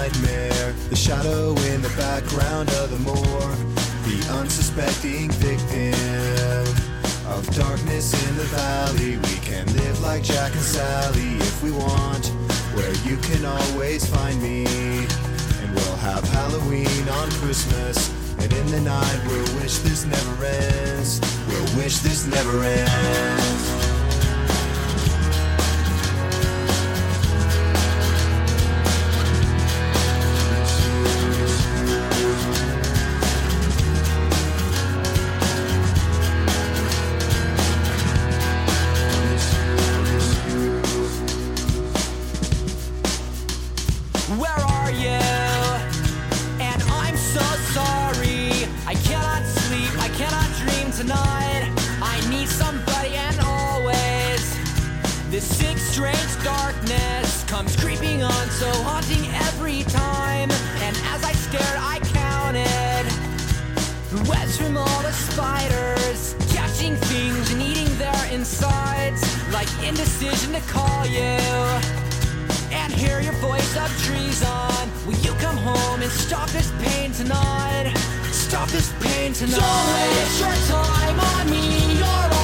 nightmare, the shadow in the background of the morgue, the unsuspecting victim of darkness in the valley. We can live like Jack and Sally if we want, where you can always find me. And we'll have Halloween on Christmas, and in the night we'll wish this never ends. We'll wish this never ends. Where are you? And I'm so sorry. I cannot sleep, I cannot dream tonight. I need somebody, and always this sick, strange darkness comes creeping on, so haunting every time. And as I stared, I counted webs from all the spiders, catching things and eating their insides, like indecision to call you and hear your voice of treason. Will you come home and stop this pain tonight? Stop this pain tonight. Don't waste your time on me. You're